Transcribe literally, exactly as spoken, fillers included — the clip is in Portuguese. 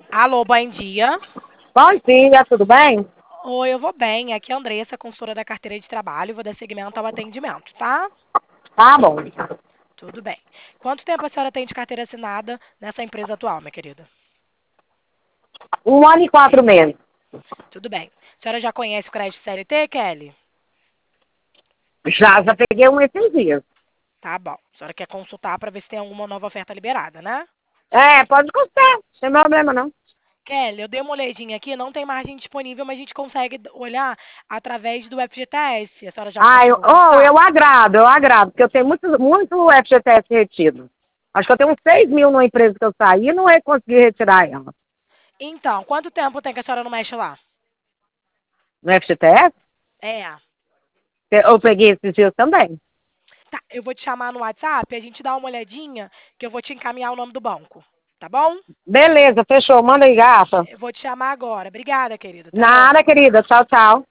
Alô, bom dia. Bom dia, tudo bem? Oi, eu vou bem. Aqui é a Andressa, consultora da carteira de trabalho. Vou dar seguimento ao atendimento, tá? Tá bom. Tudo bem. Quanto tempo a senhora tem de carteira assinada nessa empresa atual, minha querida? Um ano e quatro meses. Tudo bem. A senhora já conhece o crédito C L T, Kelly? Já, já peguei um esses dias. Tá bom. A senhora quer consultar para ver se tem alguma nova oferta liberada, né? É, pode custar, não tem problema não. Kelly, eu dei uma olhadinha aqui, não tem margem disponível, mas a gente consegue olhar através do F G T S. A senhora já Ah, eu, conseguiu oh, consultar? eu agrado, eu agrado, porque eu tenho muito, muito F G T S retido. Acho que eu tenho uns seis mil numa empresa que eu saí e não ia conseguir retirar ela. Então, quanto tempo tem que a senhora não mexe lá? No F G T S, É. eu peguei esses dias também. Tá, eu vou te chamar no WhatsApp, a gente dá uma olhadinha, que eu vou te encaminhar o nome do banco. Tá bom? Beleza, fechou, manda aí, gata. Eu vou te chamar agora. Obrigada, querido. Até logo. Nada, querida, tchau, tchau.